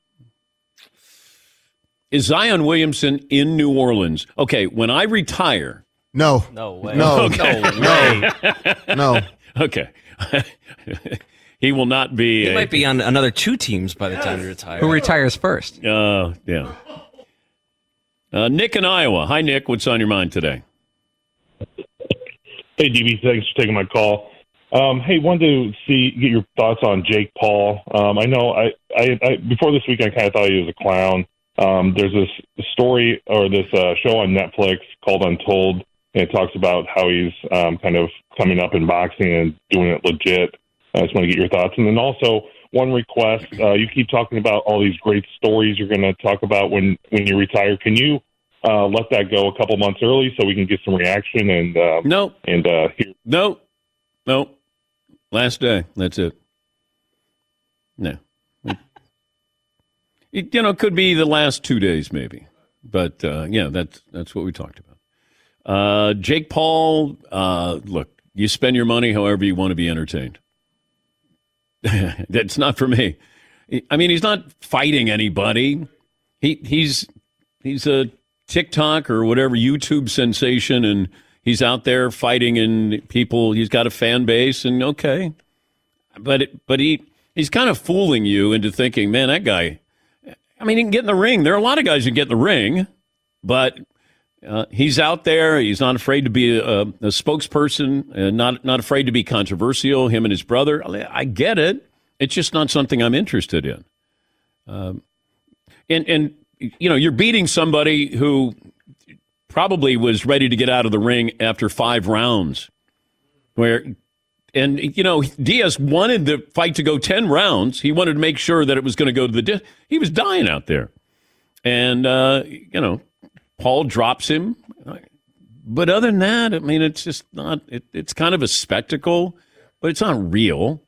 [SPEAKER 6] Is Zion Williamson in New Orleans? Okay, when I retire.
[SPEAKER 8] No.
[SPEAKER 12] No way.
[SPEAKER 8] No.
[SPEAKER 6] Okay.
[SPEAKER 8] No.
[SPEAKER 6] Okay. He will not be.
[SPEAKER 12] He might be on another 2 teams by the time he retires.
[SPEAKER 9] Who retires first?
[SPEAKER 6] Yeah. Nick in Iowa. Hi, Nick. What's on your mind today?
[SPEAKER 14] Hey, DB. Thanks for taking my call. Hey, wanted to get your thoughts on Jake Paul. I know I before this week I kind of thought he was a clown. There's this story or this show on Netflix called Untold, and it talks about how he's kind of coming up in boxing and doing it legit. I just want to get your thoughts. And then also one request, you keep talking about all these great stories you're going to talk about when you retire. Can you let that go a couple months early so we can get some reaction? And
[SPEAKER 6] No.
[SPEAKER 14] And hear?
[SPEAKER 6] No. Last day. That's it. No. It could be the last 2 days maybe. But, that's what we talked about. Jake Paul, look, you spend your money however you want to be entertained. That's not for me. I mean, he's not fighting anybody. He's a TikTok or whatever YouTube sensation, and he's out there fighting, and people. He's got a fan base, and okay, but he's kind of fooling you into thinking, man, that guy. I mean, he can get in the ring. There are a lot of guys who get in the ring, but he's out there. He's not afraid to be a spokesperson, not afraid to be controversial. Him and his brother. I get it. It's just not something I'm interested in. And you're beating somebody who probably was ready to get out of the ring after 5 rounds. Diaz wanted the fight to go 10 rounds. He wanted to make sure that it was going to go to the he was dying out there. And, Paul drops him. But other than that, I mean, it's just not, it's kind of a spectacle, but it's not real.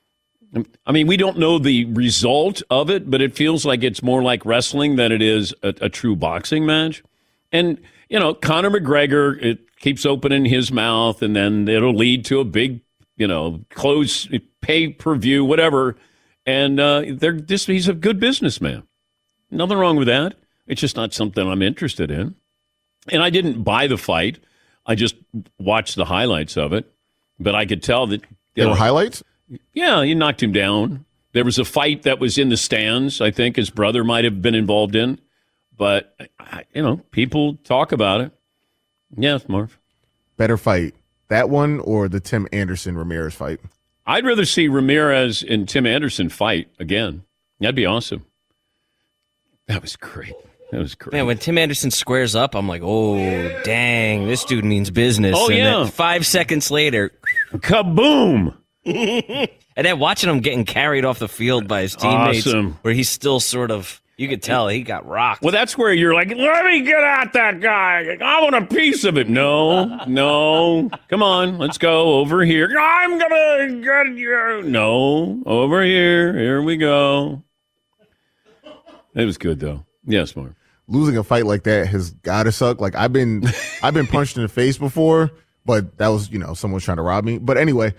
[SPEAKER 6] I mean, we don't know the result of it, but it feels like it's more like wrestling than it is a true boxing match. And, Conor McGregor, it keeps opening his mouth, and then it'll lead to a big, close pay-per-view, whatever. And he's a good businessman. Nothing wrong with that. It's just not something I'm interested in. And I didn't buy the fight. I just watched the highlights of it. But I could tell that...
[SPEAKER 8] There were highlights?
[SPEAKER 6] Yeah, he knocked him down. There was a fight that was in the stands, I think his brother might have been involved in. But, people talk about it. Yes, Marv.
[SPEAKER 8] Better fight, that one or the Tim Anderson-Ramirez fight?
[SPEAKER 6] I'd rather see Ramirez and Tim Anderson fight again. That'd be awesome. That was great.
[SPEAKER 12] Man, when Tim Anderson squares up, I'm like, oh, dang, this dude means business.
[SPEAKER 6] Oh,
[SPEAKER 12] and
[SPEAKER 6] yeah.
[SPEAKER 12] then 5 seconds later,
[SPEAKER 6] kaboom!
[SPEAKER 12] And then watching him getting carried off the field by his teammates,
[SPEAKER 6] awesome.
[SPEAKER 12] Where he's still sort of, you could tell he got rocked.
[SPEAKER 6] Well, that's where you're like, let me get at that guy. I want a piece of it. No. Come on, let's go over here. I'm going to get you. No, over here. Here we go. It was good, though. Yes, Mark.
[SPEAKER 8] Losing a fight like that has got to suck. Like, I've been punched in the face before, but that was, someone trying to rob me. But anyway,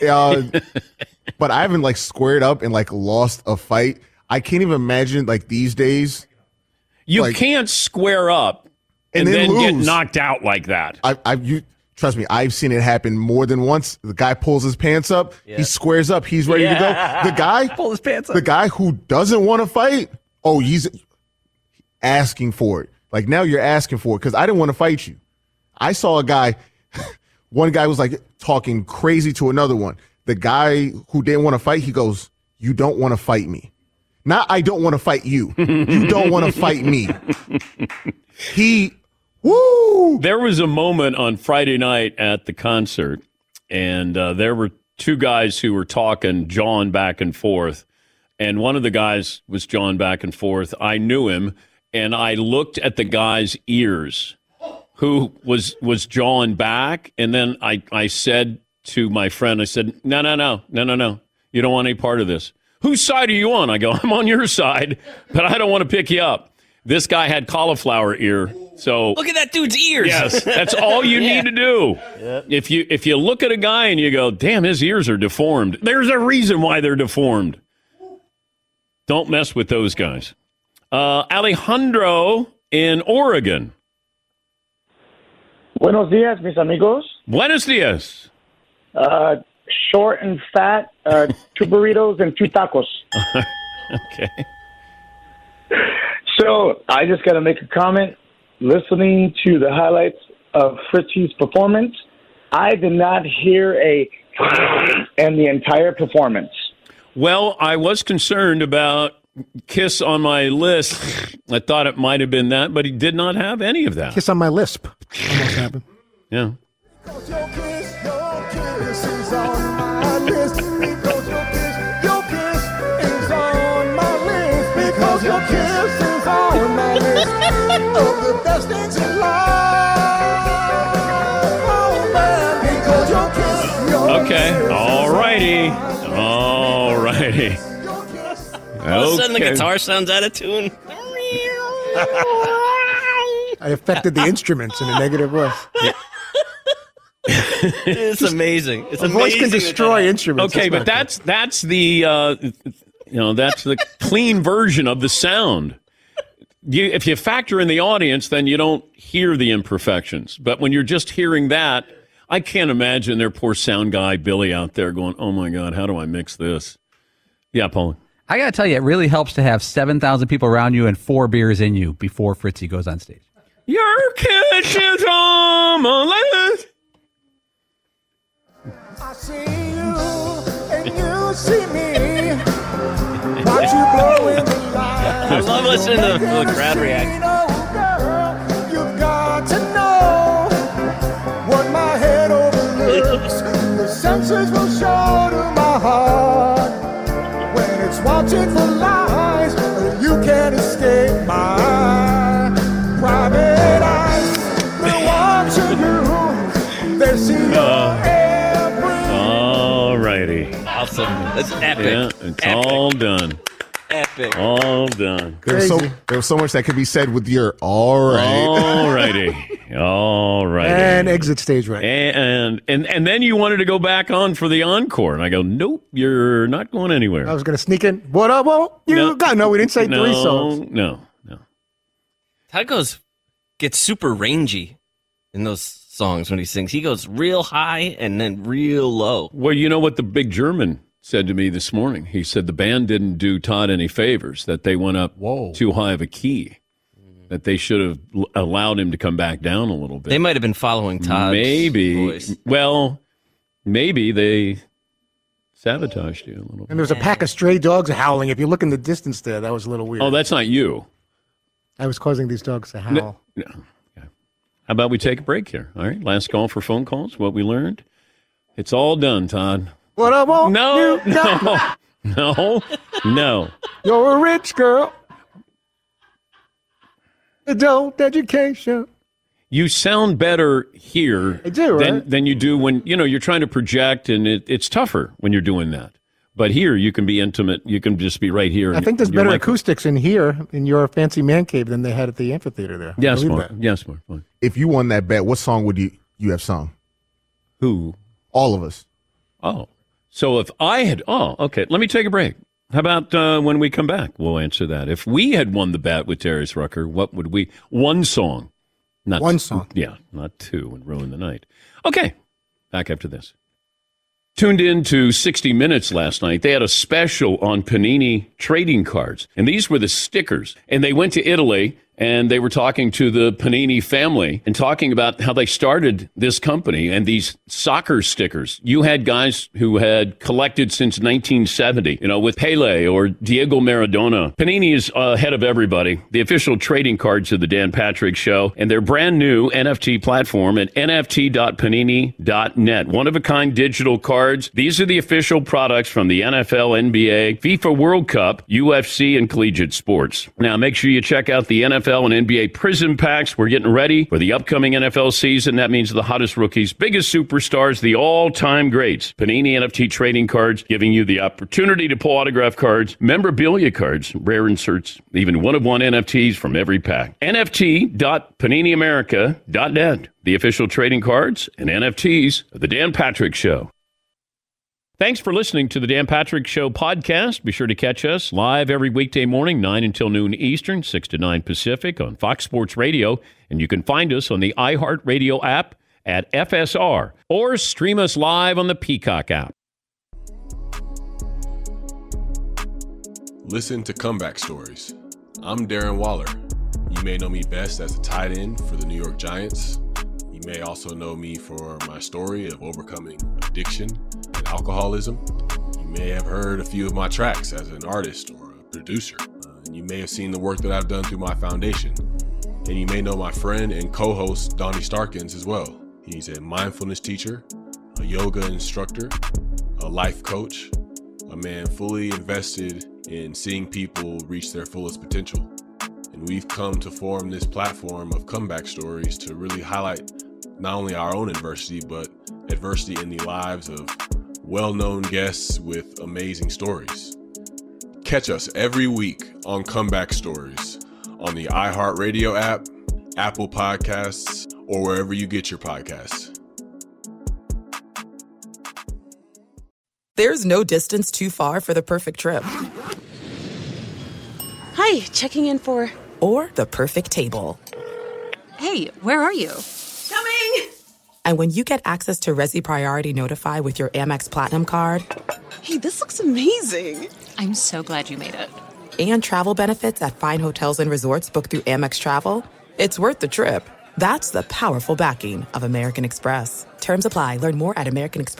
[SPEAKER 8] but I haven't, squared up and, lost a fight. I can't even imagine, these days.
[SPEAKER 6] You can't square up and then get knocked out like that.
[SPEAKER 8] Trust me, I've seen it happen more than once. The guy pulls his pants up. Yeah. He squares up. He's ready to go. The guy
[SPEAKER 9] pull his pants up.
[SPEAKER 8] The guy who doesn't want to fight, he's asking for it. Now you're asking for it because I didn't want to fight you. I saw a guy, one guy was talking crazy to another one. The guy who didn't want to fight, he goes, "You don't want to fight me." Not I don't want to fight you. You don't want to fight me.
[SPEAKER 6] There was a moment on Friday night at the concert, and there were 2 guys who were talking, jawing back and forth. And one of the guys was jawing back and forth. I knew him, and I looked at the guy's ears, who was jawing back. And then I said to my friend, I said, no. You don't want any part of this. Whose side are you on? I go, I'm on your side, but I don't want to pick you up. This guy had cauliflower ear. So
[SPEAKER 12] look at that dude's ears.
[SPEAKER 6] Yes, that's all you need to do. Yep. If you look at a guy and you go, damn, his ears are deformed, there's a reason why they're deformed. Don't mess with those guys. Alejandro in Oregon.
[SPEAKER 15] Buenos días, mis amigos.
[SPEAKER 6] Buenos días.
[SPEAKER 15] short and fat, 2 burritos and 2 tacos.
[SPEAKER 6] Okay.
[SPEAKER 15] So I just got to make a comment. Listening to the highlights of Fritzy's performance, I did not hear a in the entire performance.
[SPEAKER 6] Well, I was concerned about Kiss on my list. I thought it might have been that, but he did not have any of that.
[SPEAKER 7] Kiss on my lisp. Almost happened.
[SPEAKER 6] Yeah. Okay. All righty. All righty.
[SPEAKER 12] All of a sudden, the guitar sounds out of tune.
[SPEAKER 7] I affected the instruments in a negative way.
[SPEAKER 12] It's amazing. It's
[SPEAKER 7] a voice can destroy instruments.
[SPEAKER 6] Okay, but that's the that's the clean version of the sound. If you factor in the audience, then you don't hear the imperfections. But when you're just hearing that, I can't imagine their poor sound guy Billy out there going, "Oh my God, how do I mix this?" Yeah, Paul.
[SPEAKER 9] I got to tell you, it really helps to have 7,000 people around you and 4 beers in you before Fritzy goes on stage.
[SPEAKER 6] Your kitchen's on my list.
[SPEAKER 13] I see you and you see me. Watch you blow in the light.
[SPEAKER 12] I love listening to the crowd react.
[SPEAKER 13] Girl, you've got to know what my head overlooks. The senses will show to my heart when it's watching for lies. You can't escape my private eyes. They're watching you. They see your every.
[SPEAKER 6] All righty.
[SPEAKER 12] Awesome. That's epic.
[SPEAKER 6] Yeah, it's all done.
[SPEAKER 12] Epic.
[SPEAKER 6] All done.
[SPEAKER 8] There's so much that could be said with your all right.
[SPEAKER 6] All righty. All righty.
[SPEAKER 7] And exit stage right.
[SPEAKER 6] And then you wanted to go back on for the encore. And I go, nope, you're not going anywhere.
[SPEAKER 7] I was going to sneak in. What up, won't you? No, we didn't say 3 songs.
[SPEAKER 6] No.
[SPEAKER 12] Tycho gets super rangy in those songs when he sings. He goes real high and then real low.
[SPEAKER 6] Well, you know what the big German said to me this morning? He said the band didn't do Todd any favors, that they went up too high of a key, that they should have allowed him to come back down a little bit.
[SPEAKER 12] They might have been following Todd's voice.
[SPEAKER 6] Well, maybe they sabotaged you a little bit.
[SPEAKER 7] And there was a pack of stray dogs howling. If you look in the distance there, that was a little weird.
[SPEAKER 6] Oh, that's not you.
[SPEAKER 7] I was causing these dogs to howl.
[SPEAKER 6] No. Okay. How about we take a break here? All right, last call for phone calls, what we learned. It's all done, Todd.
[SPEAKER 7] What I want?
[SPEAKER 6] No.
[SPEAKER 7] You're a rich girl. Adult education.
[SPEAKER 6] You sound better here than you do when you're trying to project, and it's tougher when you're doing that. But here, you can be intimate. You can just be right here.
[SPEAKER 7] I think there's better acoustics in here, in your fancy man cave, than they had at the amphitheater there.
[SPEAKER 6] Yes, Mark. Yes, Mark.
[SPEAKER 8] If you won that bet, what song would you have sung?
[SPEAKER 6] Who?
[SPEAKER 8] All of us.
[SPEAKER 6] Oh. So if I had... Oh, okay. Let me take a break. How about when we come back? We'll answer that. If we had won the bet with Darius Rucker, what would we... One song. Not
[SPEAKER 7] one song.
[SPEAKER 6] Yeah, not 2 and ruin the night. Okay. Back after this. Tuned in to 60 Minutes last night. They had a special on Panini trading cards, and these were the stickers. And they went to Italy, and they were talking to the Panini family and talking about how they started this company and these soccer stickers. You had guys who had collected since 1970, with Pele or Diego Maradona. Panini is ahead of everybody. The official trading cards of the Dan Patrick Show and their brand new NFT platform at nft.panini.net. One-of-a-kind digital cards. These are the official products from the NFL, NBA, FIFA World Cup, UFC, and collegiate sports. Now, make sure you check out the NFL and NBA Prism Packs. We're getting ready for the upcoming NFL season. That means the hottest rookies, biggest superstars, the all-time greats. Panini NFT trading cards, giving you the opportunity to pull autograph cards, memorabilia cards, rare inserts, even one-of-one NFTs from every pack. nft.paniniamerica.net, the official trading cards and NFTs of the Dan Patrick Show. Thanks for listening to the Dan Patrick Show podcast. Be sure to catch us live every weekday morning, 9 until noon Eastern, 6 to 9 Pacific on Fox Sports Radio. And you can find us on the iHeartRadio app at FSR or stream us live on the Peacock app.
[SPEAKER 16] Listen to Comeback Stories. I'm Darren Waller. You may know me best as a tight end for the New York Giants. You may also know me for my story of overcoming addiction and alcoholism. You may have heard a few of my tracks as an artist or a producer. And you may have seen the work that I've done through my foundation. And you may know my friend and co-host, Donnie Starkins, as well. He's a mindfulness teacher, a yoga instructor, a life coach, a man fully invested in seeing people reach their fullest potential. And we've come to form this platform of comeback stories to really highlight not only our own adversity, but adversity in the lives of well-known guests with amazing stories. Catch us every week on Comeback Stories on the iHeartRadio app, Apple Podcasts, or wherever you get your podcasts.
[SPEAKER 2] There's no distance too far for the perfect trip.
[SPEAKER 11] Hi, checking in for...
[SPEAKER 2] Or the perfect table.
[SPEAKER 11] Hey, where are you? Coming!
[SPEAKER 2] And when you get access to Resi Priority Notify with your Amex Platinum card...
[SPEAKER 11] Hey, this looks amazing. I'm so glad you made it.
[SPEAKER 2] And travel benefits at fine hotels and resorts booked through Amex Travel, it's worth the trip. That's the powerful backing of American Express. Terms apply. Learn more at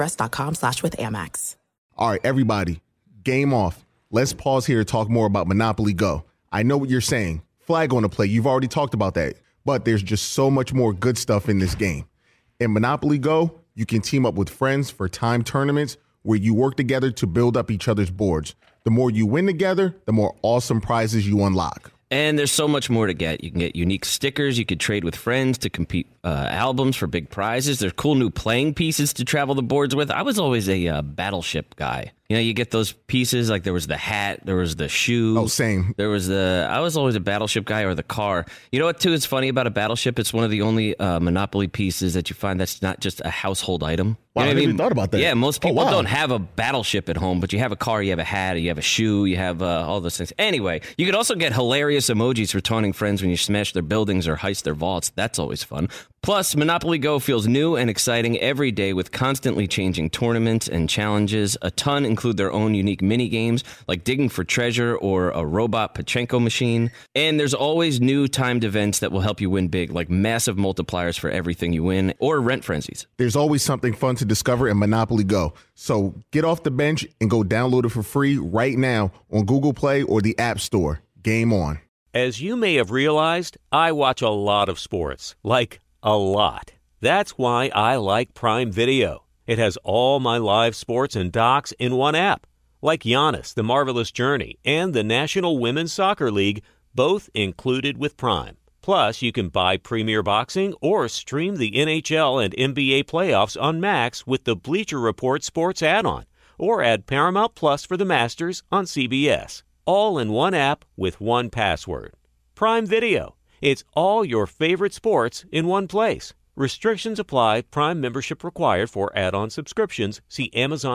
[SPEAKER 2] americanexpress.com/withAmex.
[SPEAKER 8] All right, everybody, game off. Let's pause here to talk more about Monopoly Go. I know what you're saying. Flag on the play. You've already talked about that. But there's just so much more good stuff in this game. In Monopoly Go, you can team up with friends for time tournaments where you work together to build up each other's boards. The more you win together, the more awesome prizes you unlock.
[SPEAKER 12] And there's so much more to get. You can get unique stickers. You could trade with friends to compete albums for big prizes. There's cool new playing pieces to travel the boards with. I was always a battleship guy. You know, you get those pieces, like there was the hat, there was the shoe.
[SPEAKER 8] Oh, same.
[SPEAKER 12] I was always a battleship guy, or the car. You know what, too, is funny about a battleship? It's one of the only Monopoly pieces that you find that's not just a household item.
[SPEAKER 8] Wow,
[SPEAKER 12] You know
[SPEAKER 8] I
[SPEAKER 12] what
[SPEAKER 8] never even thought about that.
[SPEAKER 12] Yeah, most people
[SPEAKER 8] wow.
[SPEAKER 12] don't have a battleship at home, but you have a car, you have a hat, you have a shoe, you have all those things. Anyway, you could also get hilarious emojis for taunting friends when you smash their buildings or heist their vaults. That's always fun. Plus, Monopoly Go feels new and exciting every day with constantly changing tournaments and challenges. A ton include their own unique mini games, like digging for treasure or a robot Pachinko machine. And there's always new timed events that will help you win big, like massive multipliers for everything you win, or rent frenzies.
[SPEAKER 8] There's always something fun to discover in Monopoly Go. So get off the bench and go download it for free right now on Google Play or the App Store. Game on.
[SPEAKER 4] As you may have realized, I watch a lot of sports, like a lot. That's why I like Prime Video. It has all my live sports and docs in one app, like Giannis, The Marvelous Journey, and the National Women's Soccer League, both included with Prime. Plus, you can buy Premier Boxing or stream the NHL and NBA playoffs on Max with the Bleacher Report Sports add-on, or add Paramount Plus for the Masters on CBS. All in one app with one password. Prime Video. It's all your favorite sports in one place. Restrictions apply. Prime membership required for add-on subscriptions. See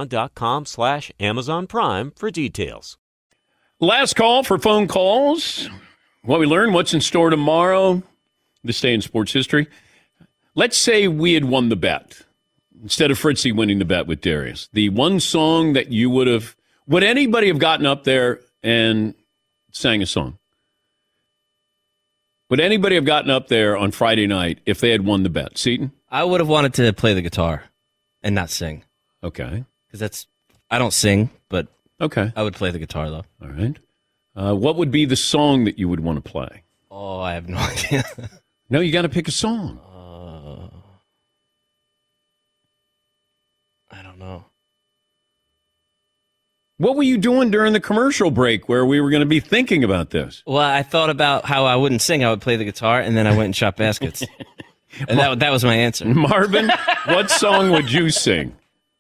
[SPEAKER 4] Amazon.com/Amazon Prime for details.
[SPEAKER 6] Last call for phone calls. What we learned, what's in store tomorrow, this day in sports history. Let's say we had won the bet. Instead of Fritzy winning the bet with Darius. The one song that you would anybody have gotten up there and sang a song? Would anybody have gotten up there on Friday night if they had won the bet? Seton?
[SPEAKER 12] I would have wanted to play the guitar and not sing.
[SPEAKER 6] Okay.
[SPEAKER 12] Because I don't sing, but
[SPEAKER 6] okay,
[SPEAKER 12] I would play the guitar, though.
[SPEAKER 6] All right. What would be the song that you would want to play?
[SPEAKER 12] Oh, I have no idea.
[SPEAKER 6] No, you got to pick a song.
[SPEAKER 12] I don't know.
[SPEAKER 6] What were you doing during the commercial break where we were going to be thinking about this?
[SPEAKER 12] Well, I thought about how I wouldn't sing. I would play the guitar, and then I went and shot baskets. And that was my answer.
[SPEAKER 6] Marvin, what song would you sing?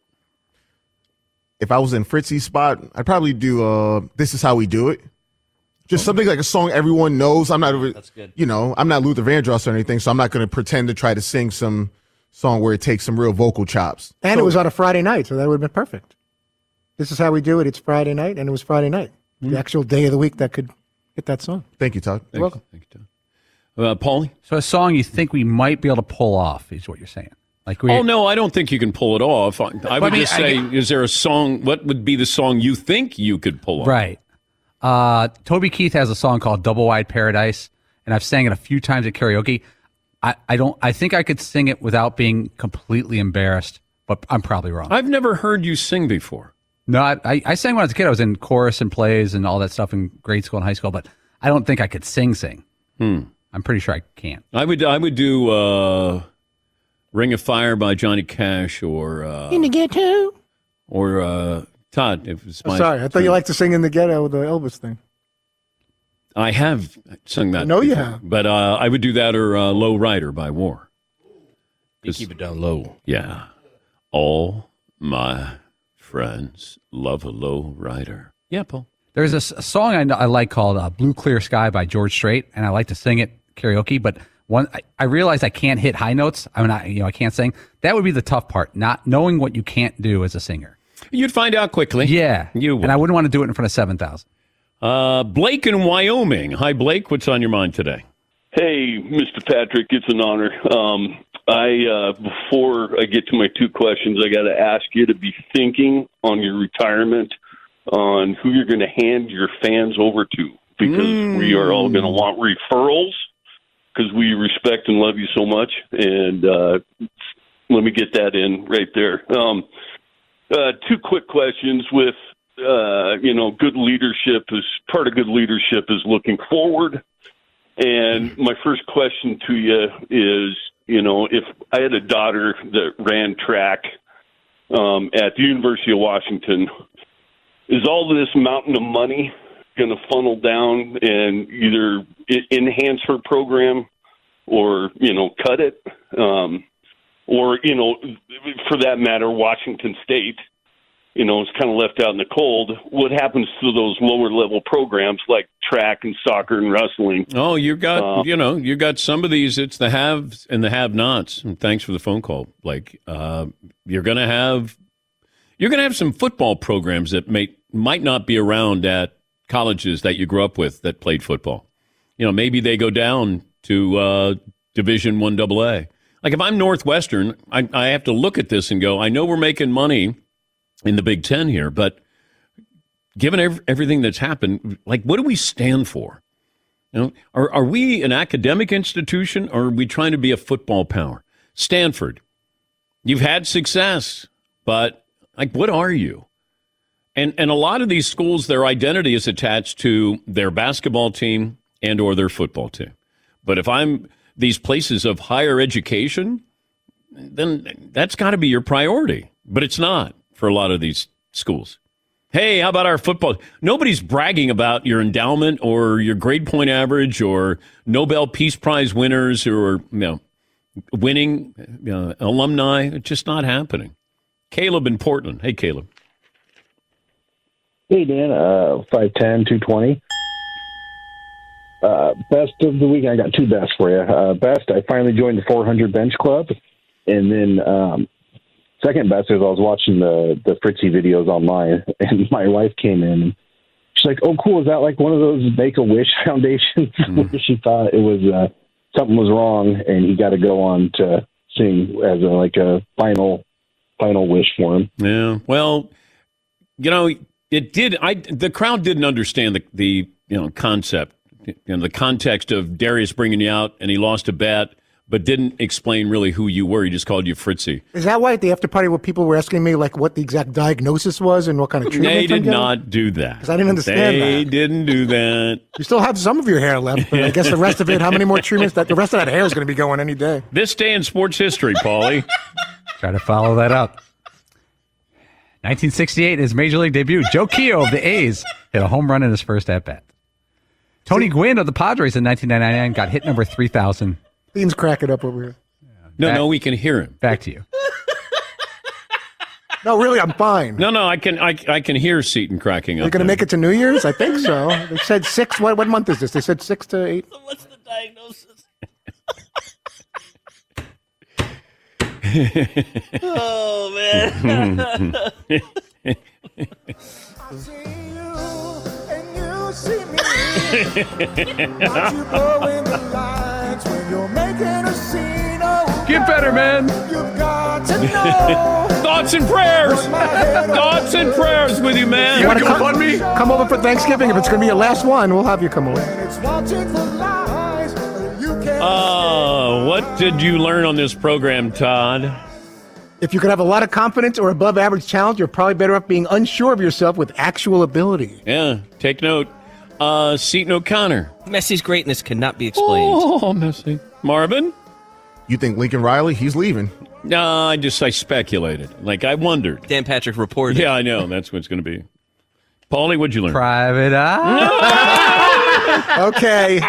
[SPEAKER 8] If I was in Fritzy's spot, I'd probably do This Is How We Do It. Just something like a song everyone knows. I'm not,
[SPEAKER 12] That's good.
[SPEAKER 8] I'm not Luther Vandross or anything, so I'm not going to pretend to try to sing some song where it takes some real vocal chops.
[SPEAKER 7] And it was on a Friday night, so that would have been perfect. This is how we do it. It's Friday night, and it was Friday night. The actual day of the week that could hit that song.
[SPEAKER 8] Thank you, Todd.
[SPEAKER 7] You're welcome.
[SPEAKER 6] Thank you, Todd. Paulie?
[SPEAKER 9] So a song you think we might be able to pull off is what you're saying.
[SPEAKER 6] Oh, no, I don't think you can pull it off. I would just say, is there a song, what would be the song you think you could pull off?
[SPEAKER 9] Right. Toby Keith has a song called Double Wide Paradise, and I've sang it a few times at karaoke. I think I could sing it without being completely embarrassed, but I'm probably wrong.
[SPEAKER 6] I've never heard you sing before.
[SPEAKER 9] No, I sang when I was a kid. I was in chorus and plays and all that stuff in grade school and high school, but I don't think I could sing. I'm pretty sure I can't.
[SPEAKER 6] I would do Ring of Fire by Johnny Cash or
[SPEAKER 7] In the Ghetto.
[SPEAKER 6] Or Todd. If it's my
[SPEAKER 7] Sorry, I thought you liked to sing In the Ghetto with the Elvis thing.
[SPEAKER 6] I have sung that.
[SPEAKER 7] I know you
[SPEAKER 6] before.
[SPEAKER 7] have.
[SPEAKER 6] But I would do that or Low Rider by War.
[SPEAKER 12] You keep it down low.
[SPEAKER 6] Yeah. All my friends love a low rider. Yeah, Paul.
[SPEAKER 9] There's a song I like called Blue Clear Sky by George Strait, and I like to sing it karaoke, but I realize I can't hit high notes. I can't sing. That would be the tough part, not knowing what you can't do as a singer.
[SPEAKER 6] You'd find out quickly.
[SPEAKER 9] Yeah.
[SPEAKER 6] You would.
[SPEAKER 9] And I wouldn't want to do it in front of 7,000.
[SPEAKER 6] Blake in Wyoming. Hi, Blake. What's on your mind today?
[SPEAKER 17] Hey, Mr. Patrick, it's an honor. Before I get to my two questions, I got to ask you to be thinking on your retirement on who you're going to hand your fans over to, because we are all going to want referrals because we respect and love you so much. And let me get that in right there. Two quick questions with, good leadership is part of good leadership is looking forward. And my first question to you is, if I had a daughter that ran track at the University of Washington, is all this mountain of money going to funnel down and either enhance her program or, cut it? Or, for that matter, Washington State, it's kind of left out in the cold. What happens to those lower level programs like track and soccer and wrestling?
[SPEAKER 6] Oh, you got, you got some of these. It's the haves and the have-nots. And thanks for the phone call, Blake. You're going to have some football programs that might not be around at colleges that you grew up with that played football. Maybe they go down to Division I AA. Like if I'm Northwestern, I have to look at this and go, I know we're making money in the Big Ten here, but given everything that's happened, like what do we stand for? Are we an academic institution or are we trying to be a football power? Stanford, you've had success, but like what are you? And a lot of these schools, their identity is attached to their basketball team and or their football team. But if I'm these places of higher education, then that's got to be your priority. But it's not for a lot of these schools. Hey, how about our football? Nobody's bragging about your endowment or your grade point average or Nobel Peace Prize winners or winning alumni. It's just not happening. Caleb in Portland. Hey, Caleb.
[SPEAKER 18] Hey, Dan. 5'10", 220. Best of the week. I got two bests for you. Best, I finally joined the 400 Bench Club. And then second best is I was watching the Fritzy videos online, and my wife came in. And she's like, "Oh, cool! Is that like one of those Make-A-Wish foundations?" Where she thought it was something was wrong, and he got to go on to sing as a final wish for him.
[SPEAKER 6] Yeah. Well, it did. The crowd didn't understand the concept, the context of Darius bringing you out, and he lost a bet, but didn't explain really who you were. He just called you Fritzy.
[SPEAKER 7] Is that why at the after party where people were asking me what the exact diagnosis was and what kind of treatment?
[SPEAKER 6] They did not do that.
[SPEAKER 7] Because I didn't understand that.
[SPEAKER 6] They didn't do that.
[SPEAKER 7] You still have some of your hair left, but I guess the rest of it, how many more treatments? The rest of that hair is going to be going any day.
[SPEAKER 6] This day in sports history, Paulie.
[SPEAKER 9] Try to follow that up. 1968, his major league debut, Joe Keogh of the A's hit a home run in his first at-bat. Tony Gwynn of the Padres in 1999 got hit number 3,000.
[SPEAKER 7] Dean's cracking up over here.
[SPEAKER 6] No, we can hear him.
[SPEAKER 9] Back to you.
[SPEAKER 7] No, really, I'm fine.
[SPEAKER 6] No, I can hear Seton cracking up.
[SPEAKER 7] They're going to make it to New Year's? I think so. They said 6. What month is this? They said 6 to 8.
[SPEAKER 12] So what's the diagnosis? Oh, man.
[SPEAKER 9] Get better, man.
[SPEAKER 6] Thoughts and prayers. Thoughts and prayers with you, man.
[SPEAKER 7] You want to come over for Thanksgiving? If it's going to be your last one, we'll have you come over.
[SPEAKER 6] What did you learn on this program, Todd?
[SPEAKER 7] If you could have a lot of confidence or above average talent, you're probably better off being unsure of yourself with actual ability.
[SPEAKER 6] Yeah, take note. Seton O'Connor.
[SPEAKER 12] Messi's greatness cannot be explained.
[SPEAKER 6] Oh, Messi. Marvin?
[SPEAKER 8] You think Lincoln Riley? He's leaving.
[SPEAKER 6] No, I speculated. Like, I wondered.
[SPEAKER 12] Dan Patrick reported.
[SPEAKER 6] Yeah, I know. That's what it's going to be. Paulie, what'd you learn?
[SPEAKER 9] Private eye.
[SPEAKER 7] Okay.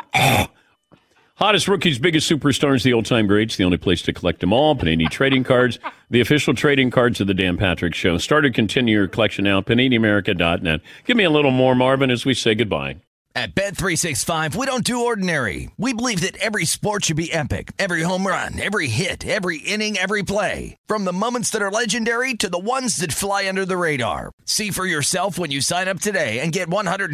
[SPEAKER 6] Hottest rookies, biggest superstars, the old-time greats, the only place to collect them all. Panini Trading Cards, the official trading cards of the Dan Patrick Show. Start or continue your collection now at PaniniAmerica.net. Give me a little more, Marvin, as we say goodbye.
[SPEAKER 19] At Bet365, we don't do ordinary. We believe that every sport should be epic. Every home run, every hit, every inning, every play. From the moments that are legendary to the ones that fly under the radar. See for yourself when you sign up today and get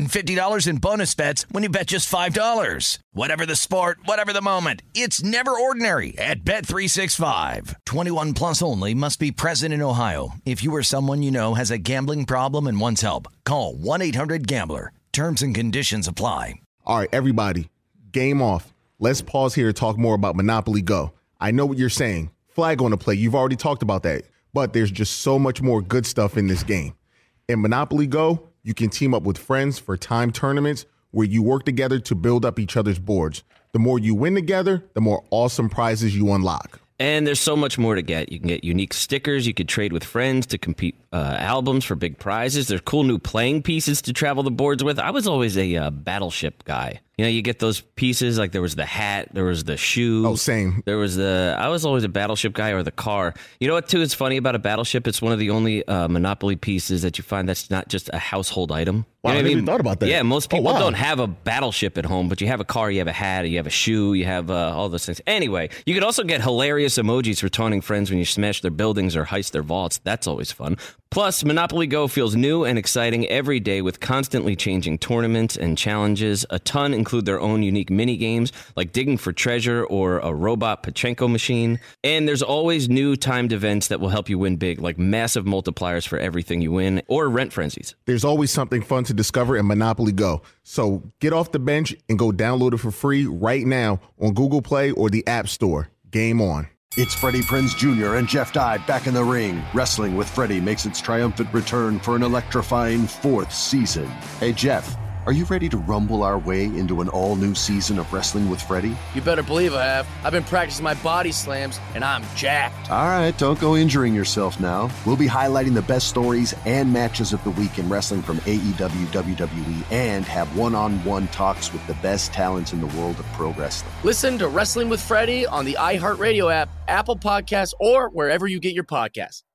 [SPEAKER 19] $150 in bonus bets when you bet just $5. Whatever the sport, whatever the moment, it's never ordinary at Bet365. 21 plus only. Must be present in Ohio. If you or someone you know has a gambling problem and wants help, call 1-800-GAMBLER. Terms and conditions apply.
[SPEAKER 8] All right, everybody, game off. Let's pause here to talk more about Monopoly Go. I know what you're saying. Flag on the play. You've already talked about that. But there's just so much more good stuff in this game. In Monopoly Go, you can team up with friends for time tournaments where you work together to build up each other's boards. The more you win together, the more awesome prizes you unlock.
[SPEAKER 12] And there's so much more to get. You can get unique stickers. You could trade with friends to compete albums for big prizes. There's cool new playing pieces to travel the boards with. I was always a Battleship guy. You know, you get those pieces, like there was the hat, there was the shoe.
[SPEAKER 8] Oh, same.
[SPEAKER 12] I was always a Battleship guy, or the car. You know what, too, is funny about a Battleship? It's one of the only Monopoly pieces that you find that's not just a household item.
[SPEAKER 8] Wow,
[SPEAKER 12] You know
[SPEAKER 8] I never even thought about that.
[SPEAKER 12] Yeah, most people
[SPEAKER 8] wow.
[SPEAKER 12] don't have a Battleship at home, but you have a car, you have a hat, you have a shoe, you have all those things. Anyway, you could also get hilarious emojis for taunting friends when you smash their buildings or heist their vaults. That's always fun. Plus, Monopoly Go feels new and exciting every day with constantly changing tournaments and challenges. A ton include their own unique mini games like digging for treasure or a robot Pachinko machine. And there's always new timed events that will help you win big, like massive multipliers for everything you win or rent frenzies.
[SPEAKER 8] There's always something fun to discover in Monopoly Go. So get off the bench and go download it for free right now on Google Play or the App Store. Game on.
[SPEAKER 20] It's Freddie Prinze Jr. and Jeff Dye back in the ring. Wrestling with Freddie makes its triumphant return for an electrifying 4th season. Hey, Jeff, are you ready to rumble our way into an all-new season of Wrestling with Freddie?
[SPEAKER 21] You better believe I have. I've been practicing my body slams, and I'm jacked.
[SPEAKER 20] All right, don't go injuring yourself now. We'll be highlighting the best stories and matches of the week in wrestling from AEW, WWE, and have one-on-one talks with the best talents in the world of pro wrestling.
[SPEAKER 21] Listen to Wrestling with Freddie on the iHeartRadio app, Apple Podcasts, or wherever you get your podcasts.